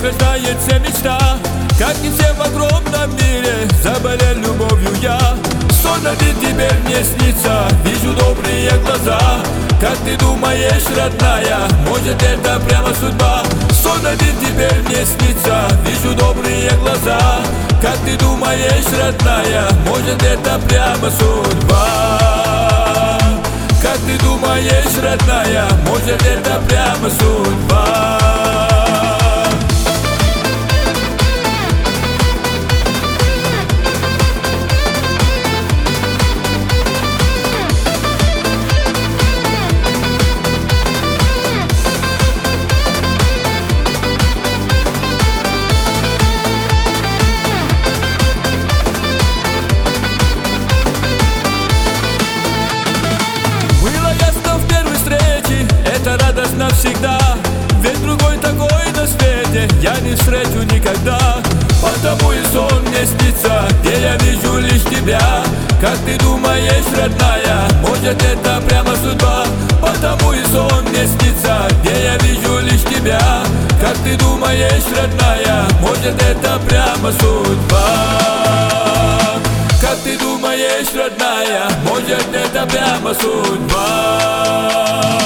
рождается мечта. Как и все в огромном мире, заболел любовью я. Сон один теперь мне снится, вижу добрые глаза. Как ты думаешь, родная, может это прямо судьба? Сон один теперь мне снится, вижу добрые глаза. Как ты думаешь, родная, может это прямо судьба? Как ты думаешь, родная, может это прямо судьба? Это радость навсегда, ведь другой такой на свете я не встречу никогда. Потому и сон мне снится, где я вижу лишь тебя. Как ты думаешь, родная, может это прямо судьба? Потому и сон мне снится, где я вижу лишь тебя. Как ты думаешь, родная, может это прямо судьба? Как ты думаешь, родная, может это прямо судьба?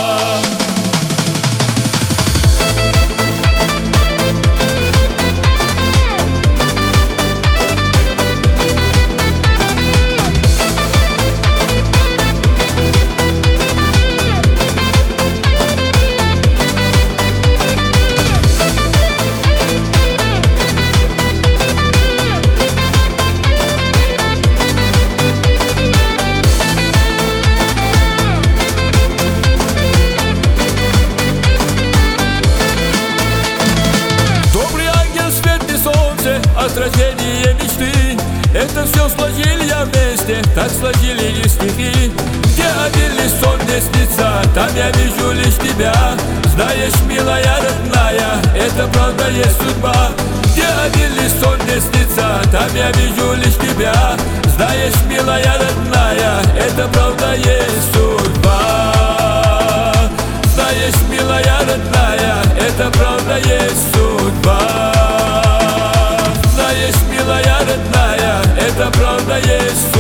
Отражение мечты, это все сложили я вместе, так сложили и стихи. Где один лишь сон мне снится, там я вижу лишь тебя. Знаешь, милая родная, это правда есть судьба. Где один лишь сон мне снится, там я вижу лишь тебя. Знаешь, милая родная, это правда есть судьба. Знаешь, милая родная, это правда есть судьба. Знаешь, милая родная, это правда есть